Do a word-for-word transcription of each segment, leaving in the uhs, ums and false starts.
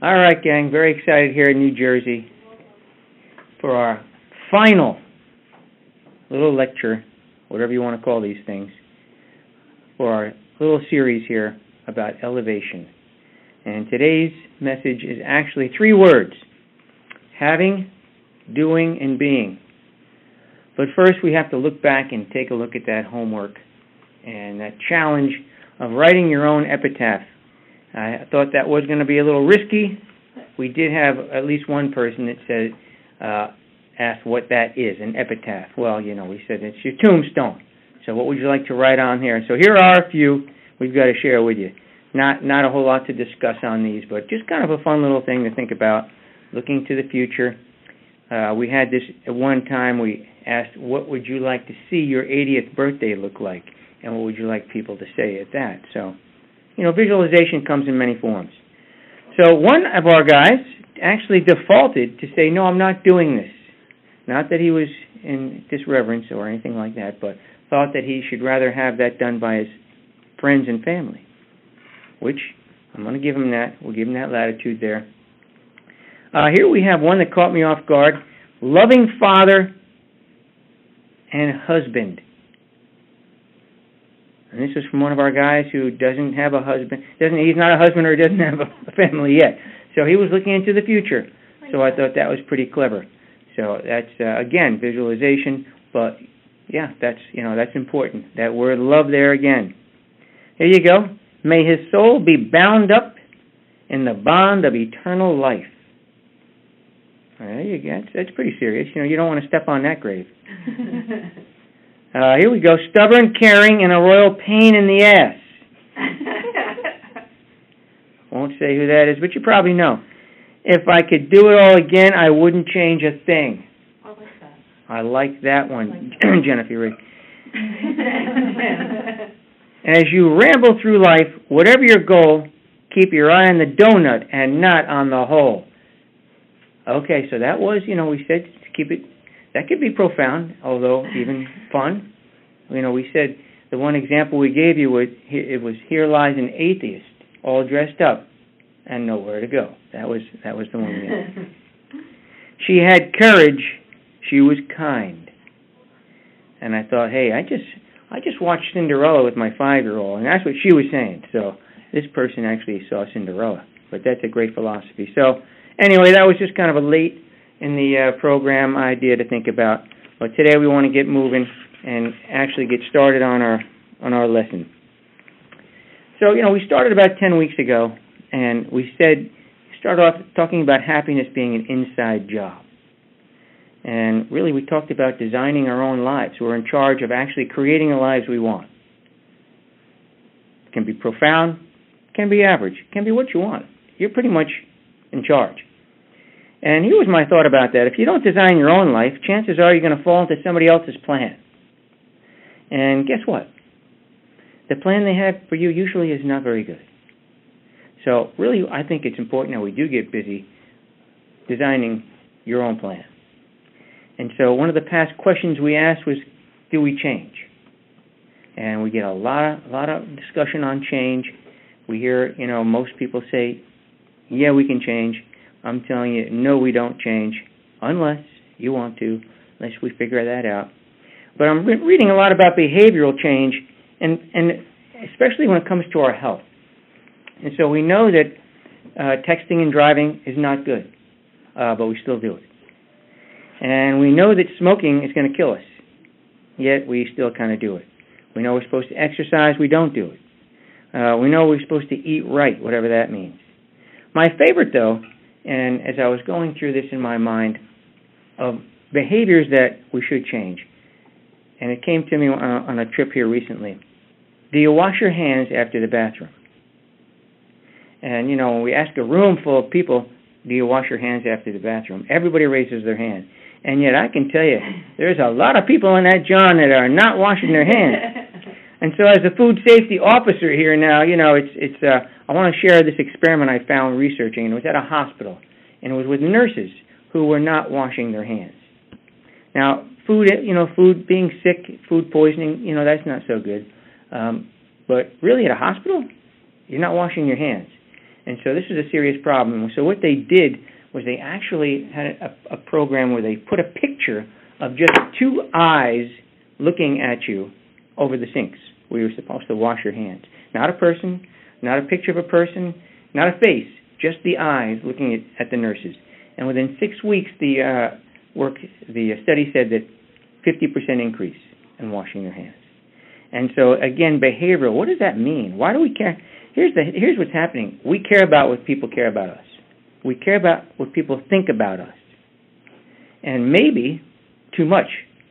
All right, gang, very excited here in New Jersey for our final little lecture, whatever you want to call these things, for our little series here about elevation. And today's message is actually three words: having, doing, and being. But first we have to look back and take a look at that homework and that challenge of writing your own epitaph. I thought that was going to be a little risky. We did have at least one person that said, uh, asked what that is, an epitaph. Well, you know, we said it's your tombstone. So what would you like to write on here? So here are a few we've got to share with you. Not not a whole lot to discuss on these, but just kind of a fun little thing to think about, looking to the future. Uh, we had this at one time, we asked, what would you like to see your eightieth birthday look like? And what would you like people to say at that? So, you know, visualization comes in many forms. So one of our guys actually defaulted to say, no, I'm not doing this. Not that he was in disreverence or anything like that, but thought that he should rather have that done by his friends and family, which I'm going to give him that. We'll give him that latitude there. Uh, here we have one that caught me off guard: loving father and husband. And this is from one of our guys who doesn't have a husband. Doesn't he's not a husband or doesn't have a family yet. So he was looking into the future. So I thought that was pretty clever. So that's uh, again visualization, but yeah, that's you know that's important. That word love there again. Here you go. May his soul be bound up in the bond of eternal life. There you go. That's, that's pretty serious. You know, you don't want to step on that grave. Uh, here we go. Stubborn, caring, and a royal pain in the ass. Won't say who that is, but you probably know. If I could do it all again, I wouldn't change a thing. I like that. I like that one, like Jennifer Rick. As you ramble through life, whatever your goal, keep your eye on the donut and not on the hole. Okay, so that was, you know, we said to keep it. That could be profound, although even fun. You know, we said the one example we gave you was it was here lies an atheist, all dressed up, and nowhere to go. That was that was the one we had. She had courage. She was kind. And I thought, hey, I just I just watched Cinderella with my five-year-old, and that's what she was saying. So this person actually saw Cinderella, but that's a great philosophy. So anyway, that was just kind of a late in the uh, program idea to think about. But today we want to get moving and actually get started on our on our lesson. So, you know, we started about ten weeks ago, and we said, started off talking about happiness being an inside job. And really we talked about designing our own lives. We're in charge of actually creating the lives we want. It can be profound, it can be average, it can be what you want. You're pretty much in charge. And here was my thought about that. If you don't design your own life, chances are you're going to fall into somebody else's plan. And guess what? The plan they have for you usually is not very good. So really, I think it's important that we do get busy designing your own plan. And so one of the past questions we asked was, do we change? And we get a lot of, a lot of discussion on change. We hear, you know, most people say, yeah, we can change. I'm telling you, no, we don't change, unless you want to, unless we figure that out. But I'm re- reading a lot about behavioral change, and, and especially when it comes to our health. And so we know that uh, texting and driving is not good, uh, but we still do it. And we know that smoking is going to kill us, yet we still kind of do it. We know we're supposed to exercise, we don't do it. Uh, we know we're supposed to eat right, whatever that means. My favorite, though, and as I was going through this in my mind, of behaviors that we should change, and it came to me on a, on a trip here recently. Do you wash your hands after the bathroom? And, you know, when we ask a room full of people, do you wash your hands after the bathroom? Everybody raises their hand. And yet I can tell you, there's a lot of people in that John that are not washing their hands. And so as a food safety officer here now, you know, it's, it's, uh, I want to share this experiment I found researching. It was at a hospital, and it was with nurses who were not washing their hands. Now, food, you know, food being sick, food poisoning, you know, that's not so good. Um, but really at a hospital, you're not washing your hands. And so this is a serious problem. So what they did was they actually had a, a program where they put a picture of just two eyes looking at you over the sinks where you're supposed to wash your hands. Not a person, not a picture of a person, not a face, just the eyes looking at, at the nurses. And within six weeks, the uh, work, the study said that fifty percent increase in washing their hands. And so, again, behavioral, what does that mean? Why do we care? Here's, the, here's what's happening. We care about what people care about us. We care about what people think about us. And maybe too much.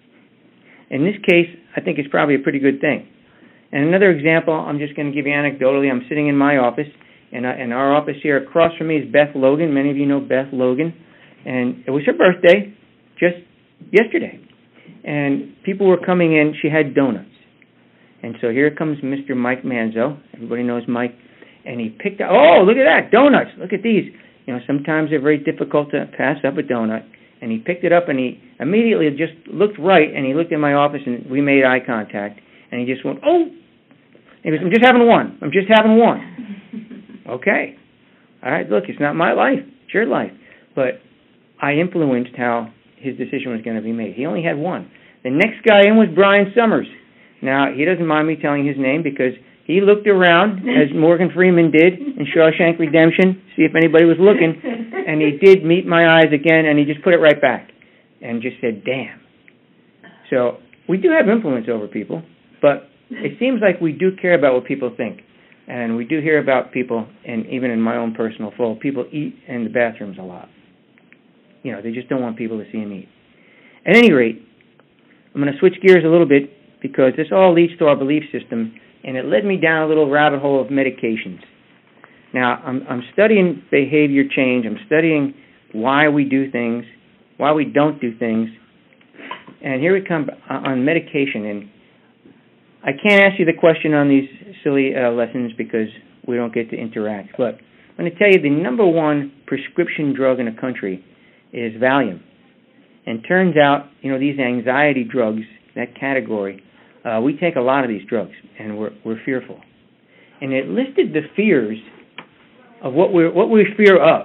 In this case, I think it's probably a pretty good thing. And another example, I'm just going to give you anecdotally. I'm sitting in my office, and uh, in our office here across from me is Beth Logan. Many of you know Beth Logan. And it was her birthday just yesterday. And people were coming in. She had donuts. And so here comes Mister Mike Manzo. Everybody knows Mike. And he picked up, oh, look at that, donuts. Look at these. You know, sometimes they're very difficult to pass up a donut. And he picked it up, and he immediately just looked right, and he looked in my office, and we made eye contact. And he just went, oh. He goes, I'm just having one. I'm just having one. Okay. All right, look, it's not my life. It's your life. But I influenced how his decision was going to be made. He only had one. The next guy in was Brian Summers. Now, he doesn't mind me telling his name because he looked around, as Morgan Freeman did in Shawshank Redemption, see if anybody was looking, and he did meet my eyes again, and he just put it right back and just said, damn. So we do have influence over people, but it seems like we do care about what people think, and we do hear about people, and even in my own personal fold, people eat in the bathrooms a lot. You know, they just don't want people to see them eat. At any rate, I'm going to switch gears a little bit, because this all leads to our belief system, and it led me down a little rabbit hole of medications. Now, I'm, I'm studying behavior change. I'm studying why we do things, why we don't do things. And here we come on medication. And I can't ask you the question on these silly uh, lessons because we don't get to interact. But I'm going to tell you the number one prescription drug in the country is Valium. And turns out, you know, these anxiety drugs, that category, Uh, we take a lot of these drugs, and we're we're fearful. And it listed the fears of what we what we fear of.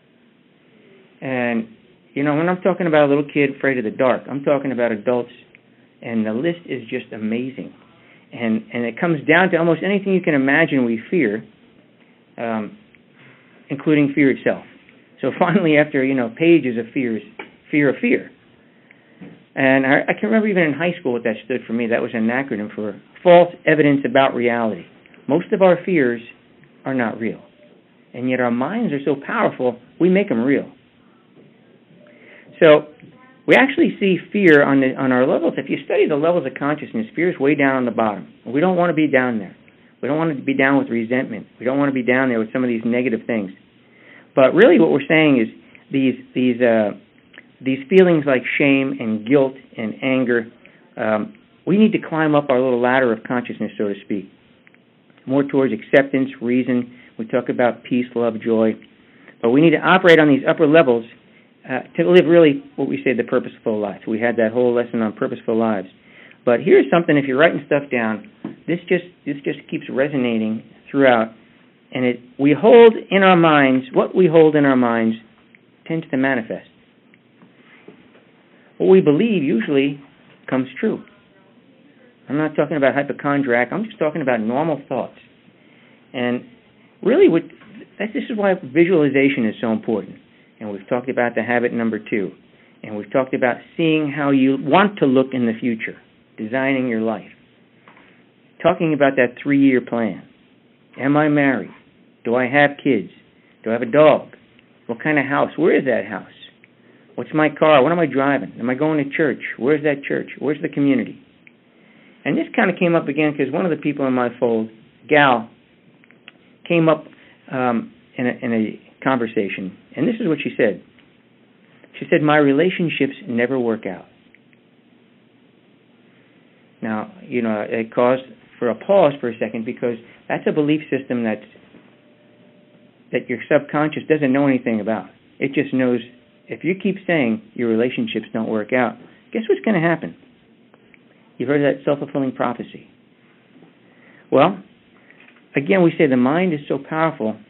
And you know, when I'm talking about a little kid afraid of the dark, I'm talking about adults, and the list is just amazing. And and it comes down to almost anything you can imagine we fear, um, including fear itself. So finally, after you know pages of fears, fear of fear. And I, I can remember even in high school what that stood for me. That was an acronym for false evidence about reality. Most of our fears are not real. And yet our minds are so powerful, we make them real. So we actually see fear on the, on our levels. If you study the levels of consciousness, fear is way down on the bottom. We don't want to be down there. We don't want to be down with resentment. We don't want to be down there with some of these negative things. But really what we're saying is these these uh, these feelings like shame and guilt and anger, um, we need to climb up our little ladder of consciousness, so to speak, more towards acceptance, reason. We talk about peace, love, joy. But we need to operate on these upper levels uh, to live really what we say the purposeful life. We had that whole lesson on purposeful lives. But here's something, if you're writing stuff down, this just this just keeps resonating throughout. And it we hold in our minds, what we hold in our minds tends to manifest. What we believe usually comes true. I'm not talking about hypochondriac. I'm just talking about normal thoughts. And really, what, this is why visualization is so important. And we've talked about the habit number two. And we've talked about seeing how you want to look in the future, designing your life. Talking about that three-year plan. Am I married? Do I have kids? Do I have a dog? What kind of house? Where is that house? What's my car? What am I driving? Am I going to church? Where's that church? Where's the community? And this kind of came up again because one of the people in my fold, Gal, came up um, in, a, in a conversation. And this is what she said. She said, my relationships never work out. Now, you know, it caused for a pause for a second because that's a belief system that's, that your subconscious doesn't know anything about. It just knows if you keep saying your relationships don't work out, guess what's going to happen? You've heard of that self-fulfilling prophecy. Well, again, we say the mind is so powerful,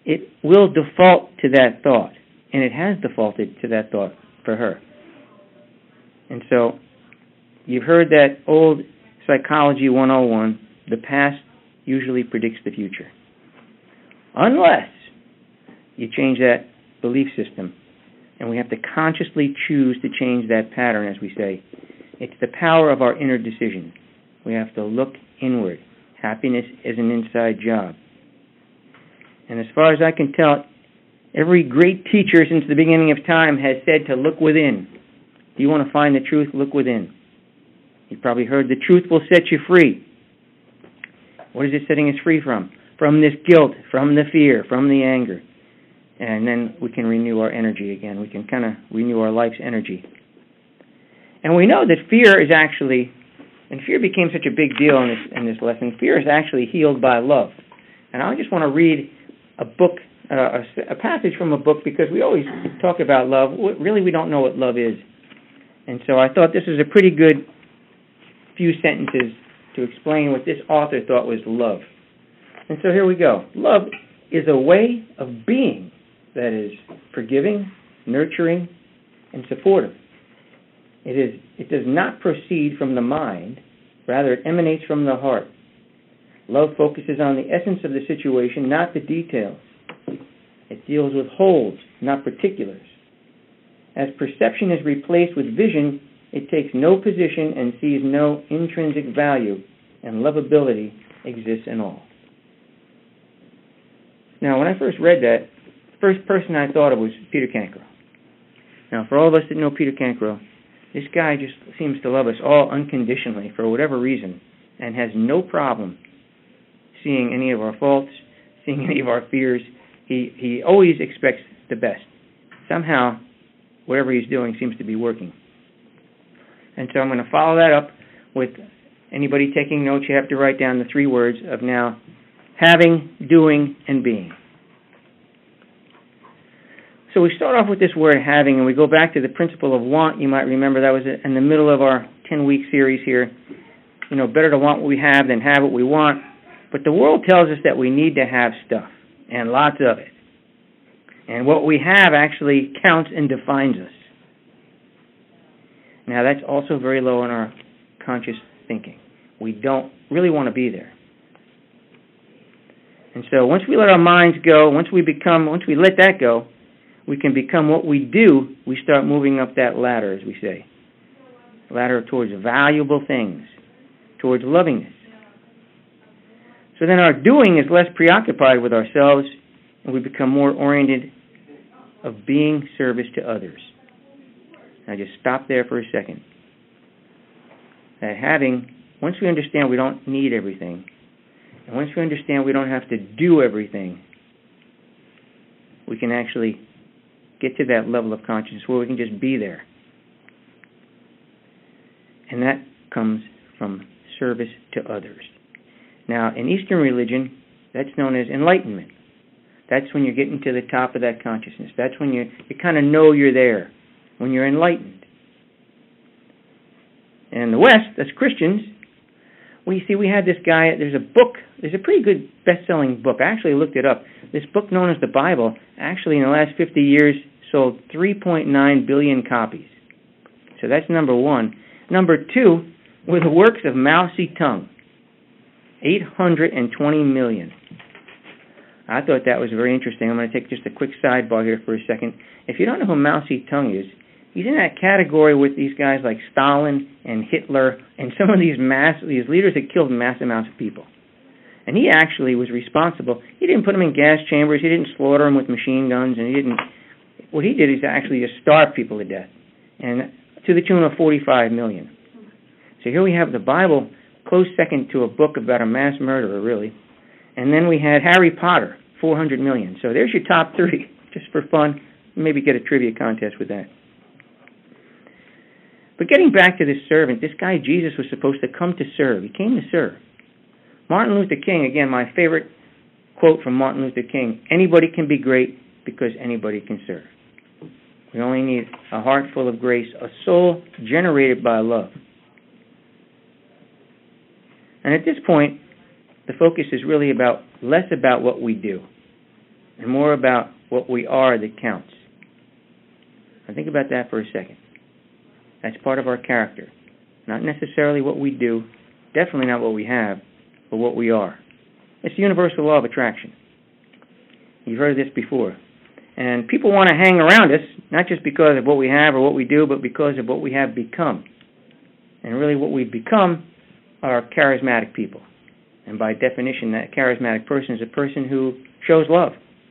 it will default to that thought. And it has defaulted to that thought for her. And so, you've heard that old Psychology one oh one, the past usually predicts the future. Unless you change that belief system. And we have to consciously choose to change that pattern, as we say. It's the power of our inner decision. We have to look inward. Happiness is an inside job. And as far as I can tell, every great teacher since the beginning of time has said to look within. Do you want to find the truth? Look within. You probably heard the truth will set you free. What is it setting us free from? From this guilt, from the fear, from the anger. And then we can renew our energy again. We can kind of renew our life's energy. And we know that fear is actually, and fear became such a big deal in this, in this lesson, fear is actually healed by love. And I just want to read a book, uh, a, a passage from a book, because we always talk about love. Really, we don't know what love is. And so I thought this was a pretty good few sentences to explain what this author thought was love. And so here we go. Love is a way of being that is forgiving, nurturing, and supportive. It is. It does not proceed from the mind. Rather, it emanates from the heart. Love focuses on the essence of the situation, not the details. It deals with wholes, not particulars. As perception is replaced with vision, it takes no position and sees no intrinsic value, and lovability exists in all. Now, when I first read that, the first person I thought of was Peter Cancro. Now, for all of us that know Peter Cancro, this guy just seems to love us all unconditionally for whatever reason, and has no problem seeing any of our faults, seeing any of our fears. He he always expects the best. Somehow, whatever he's doing seems to be working. And so I'm going to follow that up with anybody taking notes. You have to write down the three words of now having, doing, and being. So we start off with this word having, and we go back to the principle of want. You might remember that was in the middle of our ten-week series here. You know, better to want what we have than have what we want. But the world tells us that we need to have stuff, and lots of it. And what we have actually counts and defines us. Now, that's also very low in our conscious thinking. We don't really want to be there. And so once we let our minds go, once we become, once we let that go, we can become what we do. We start moving up that ladder, as we say. Ladder towards valuable things, towards lovingness. So then our doing is less preoccupied with ourselves, and we become more oriented of being service to others. Now just stop there for a second. That having, once we understand we don't need everything, and once we understand we don't have to do everything, we can actually get to that level of consciousness where we can just be there. And that comes from service to others. Now, in Eastern religion, that's known as enlightenment. That's when you're getting to the top of that consciousness. That's when you, you kind of know you're there, when you're enlightened. And in the West, as Christians, we see we had this guy, there's a book, there's a pretty good best-selling book. I actually looked it up. This book known as the Bible, actually in the last fifty years, sold three point nine billion copies. So that's number one. Number two were the works of Mao Zedong, eight hundred twenty million. I thought that was very interesting. I'm going to take just a quick sidebar here for a second. If you don't know who Mao Zedong is, he's in that category with these guys like Stalin and Hitler and some of these mass these leaders that killed mass amounts of people. And he actually was responsible. He didn't put them in gas chambers. He didn't slaughter them with machine guns. And he didn't. What he did is actually just starve people to death, and to the tune of forty-five million. So here we have the Bible, close second to a book about a mass murderer, really. And then we had Harry Potter, four hundred million. So there's your top three, just for fun. Maybe get a trivia contest with that. But getting back to this servant, this guy Jesus was supposed to come to serve. He came to serve. Martin Luther King, again, my favorite quote from Martin Luther King, anybody can be great because anybody can serve. We only need a heart full of grace, a soul generated by love. And at this point, the focus is really about less about what we do and more about what we are that counts. Now think about that for a second. That's part of our character. Not necessarily what we do, definitely not what we have, but what we are. It's the universal law of attraction. You've heard this before. And people want to hang around us, not just because of what we have or what we do, but because of what we have become. And really what we've become are charismatic people. And by definition, that charismatic person is a person who shows love.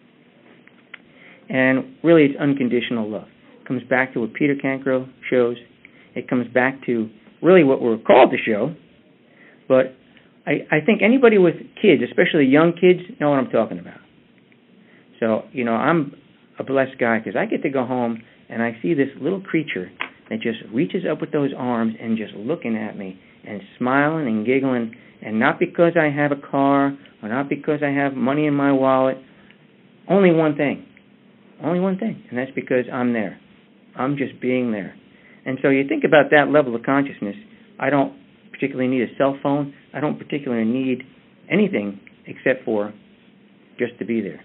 And really it's unconditional love. It comes back to what Peter Cancro shows. It comes back to really what we're called to show. But I, I think anybody with kids, especially young kids, know what I'm talking about. So, you know, I'm a blessed guy because I get to go home and I see this little creature that just reaches up with those arms and just looking at me and smiling and giggling, and not because I have a car or not because I have money in my wallet. Only one thing. Only one thing, and that's because I'm there. I'm just being there. And so you think about that level of consciousness. I don't particularly need a cell phone. I don't particularly need anything except for just to be there.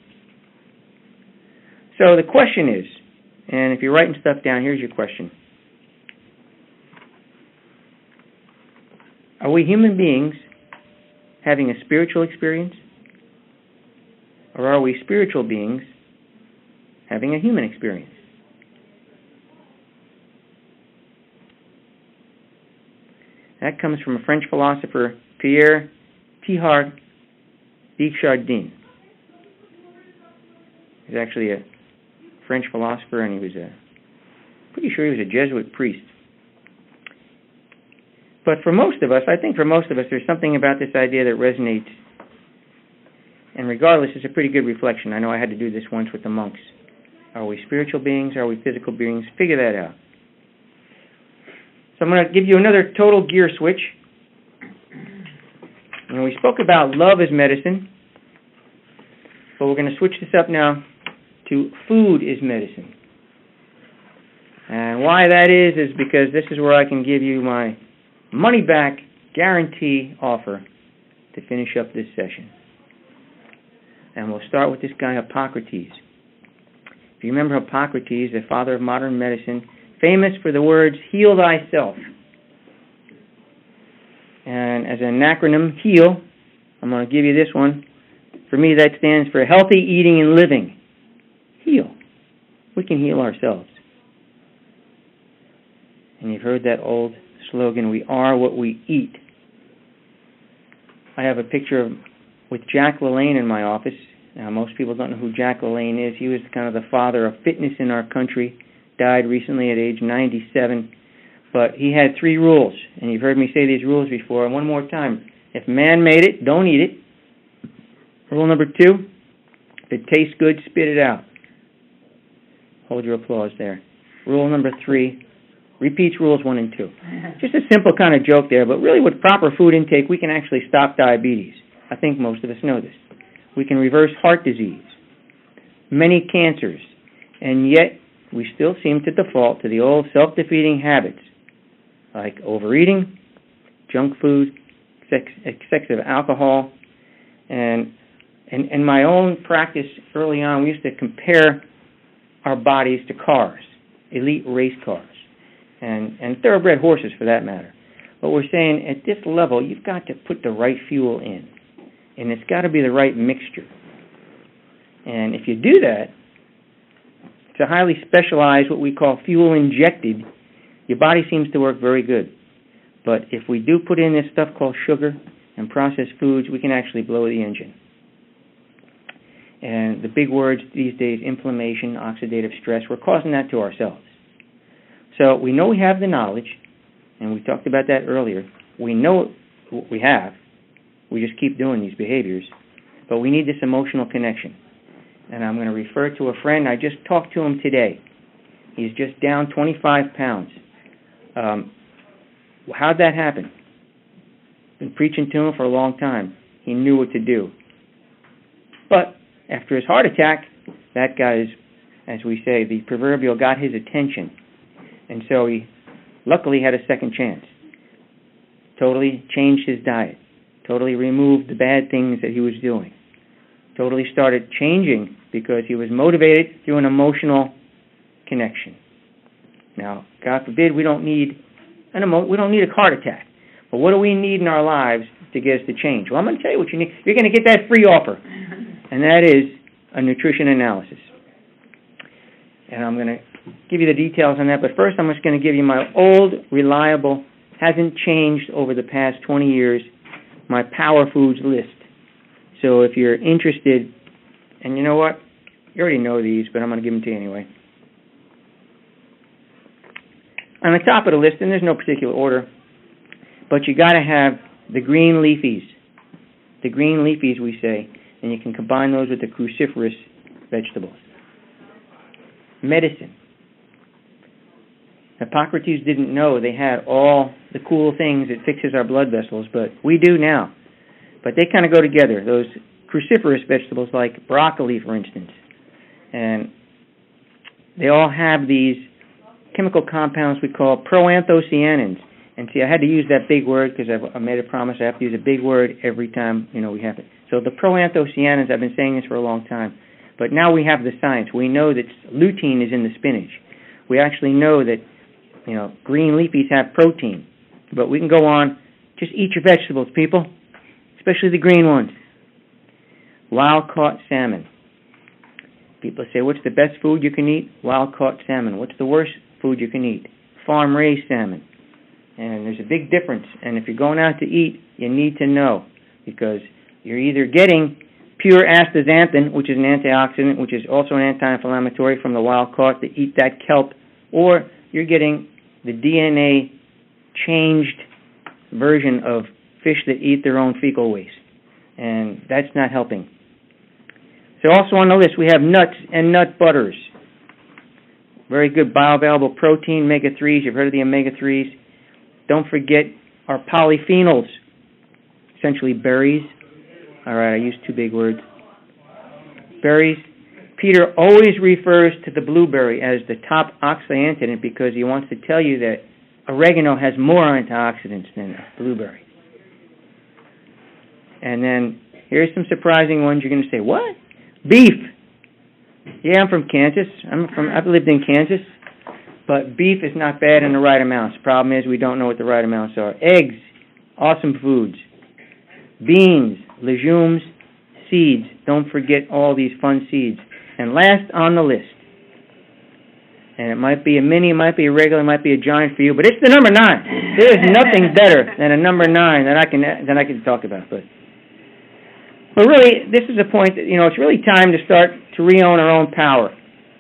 So the question is, and if you're writing stuff down, here's your question. Are we human beings having a spiritual experience? Or are we spiritual beings having a human experience? That comes from a French philosopher, Pierre Teilhard de Chardin. He's actually a French philosopher, and he was a, pretty sure he was a Jesuit priest. But for most of us, I think for most of us, there's something about this idea that resonates. And regardless, it's a pretty good reflection. I know I had to do this once with the monks. Are we spiritual beings? Are we physical beings? Figure that out. So I'm going to give you another total gear switch. And we spoke about love as medicine. But we're going to switch this up now to food is medicine. And why that is, is because this is where I can give you my money-back guarantee offer to finish up this session. And we'll start with this guy Hippocrates. If you remember Hippocrates, the father of modern medicine, famous for the words, heal thyself. And as an acronym, HEAL, I'm going to give you this one. For me, that stands for healthy eating and living. Heal. We can heal ourselves. And you've heard that old slogan, we are what we eat. I have a picture of with Jack LaLanne in my office. Now, most people don't know who Jack LaLanne is. He was kind of the father of fitness in our country. Died recently at age ninety-seven. But he had three rules, and you've heard me say these rules before. And one more time, if man made it, don't eat it. Rule number two, if it tastes good, spit it out. Hold your applause there. Rule number three, repeats rules one and two. Just a simple kind of joke there, but really with proper food intake, we can actually stop diabetes. I think most of us know this. We can reverse heart disease, many cancers, and yet we still seem to default to the old self-defeating habits like overeating, junk food, sex, excessive alcohol, and in, in my own practice early on, we used to compare our bodies to cars, elite race cars, and, and thoroughbred horses for that matter. But we're saying at this level, you've got to put the right fuel in, and it's got to be the right mixture. And if you do that, it's a highly specialized, what we call fuel injected, your body seems to work very good. But if we do put in this stuff called sugar and processed foods, we can actually blow the engine. And the big words these days, inflammation, oxidative stress, we're causing that to ourselves. So we know we have the knowledge, and we talked about that earlier. We know what we have. We just keep doing these behaviors. But we need this emotional connection. And I'm going to refer to a friend. I just talked to him today. He's just down twenty-five pounds. Um, how'd that happen? Been preaching to him for a long time. He knew what to do. But after his heart attack, that guy's, as we say, the proverbial got his attention. And so he luckily had a second chance. Totally changed his diet. Totally removed the bad things that he was doing. Totally started changing because he was motivated through an emotional connection. Now, God forbid, we don't need an emo- we don't need a heart attack. But what do we need in our lives to get us to change? Well, I'm going to tell you what you need. You're going to get that free offer, and that is a nutrition analysis. And I'm going to give you the details on that. But first, I'm just going to give you my old, reliable, hasn't changed over the past twenty years, my Power Foods list. So if you're interested, and you know what? You already know these, but I'm going to give them to you anyway. On the top of the list, and there's no particular order, but you got to have the green leafies. The green leafies, we say, and you can combine those with the cruciferous vegetables. Medicine. Hippocrates didn't know they had all the cool things that fixes our blood vessels, but we do now. But they kind of go together, those cruciferous vegetables like broccoli, for instance. And they all have these chemical compounds we call proanthocyanins. And see, I had to use that big word because I made a promise I have to use a big word every time, you know, we have it. So the proanthocyanins, I've been saying this for a long time, but now we have the science. We know that lutein is in the spinach. We actually know that, you know, green leafies have protein. But we can go on, just eat your vegetables, people, especially the green ones. Wild-caught salmon. People say, what's the best food you can eat? Wild-caught salmon. What's the worst food you can eat? Farm-raised salmon. And there's a big difference. And if you're going out to eat, you need to know, because you're either getting pure astaxanthin, which is an antioxidant, which is also an anti-inflammatory from the wild-caught, to eat that kelp, or you're getting the D N A changed version of fish that eat their own fecal waste. And that's not helping. So also on the list, we have nuts and nut butters. Very good bioavailable protein, omega threes. You've heard of the omega threes. Don't forget our polyphenols, essentially berries. All right, I used two big words. Berries. Peter always refers to the blueberry as the top antioxidant because he wants to tell you that oregano has more antioxidants than blueberry. And then here's some surprising ones. You're going to say, what? Beef. Yeah, I'm from Kansas. I'm from. I've lived in Kansas. But beef is not bad in the right amounts. The problem is we don't know what the right amounts are. Eggs, awesome foods. Beans, legumes, seeds. Don't forget all these fun seeds. And last on the list, and it might be a mini, it might be a regular, it might be a giant for you, but it's the number nine. There is nothing better than a number nine that I can that I can talk about. But but really, this is a point that, you know, it's really time to start to re-own our own power.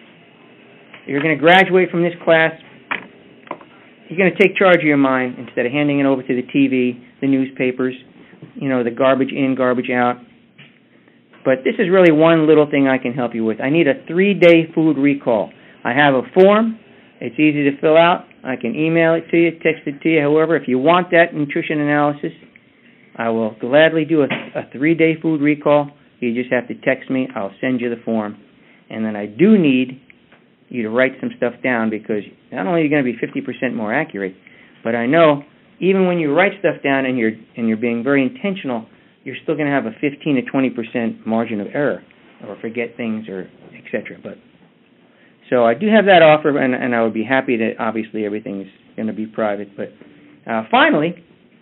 You're going to graduate from this class. You're going to take charge of your mind instead of handing it over to the T V, the newspapers, you know, the garbage in, garbage out. But this is really one little thing I can help you with. I need a three-day food recall. I have a form. It's easy to fill out. I can email it to you, text it to you, however. If you want that nutrition analysis, I will gladly do a, a three-day food recall. You just have to text me. I'll send you the form. And then I do need you to write some stuff down, because not only are you going to be fifty percent more accurate, but I know even when you write stuff down and you're and you're being very intentional, you're still going to have a fifteen to twenty percent margin of error, or forget things, or et cetera. But so I do have that offer, and, and I would be happy to. Obviously, everything's going to be private. But uh, finally,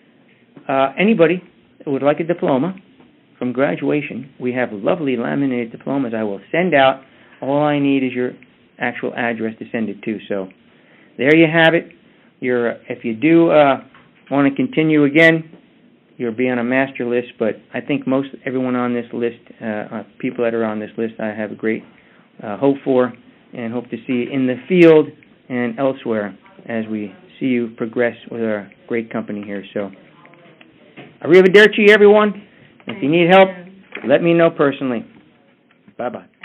uh, anybody who would like a diploma from graduation, we have lovely laminated diplomas. I will send out. All I need is your actual address to send it to. So there you have it. You're, if you do uh, want to continue again, you'll be on a master list, but I think most everyone on this list, uh, uh, people that are on this list, I have a great uh, hope for, and hope to see you in the field and elsewhere as we see you progress with our great company here. So, arrivederci, everyone. If you need help, let me know personally. Bye-bye.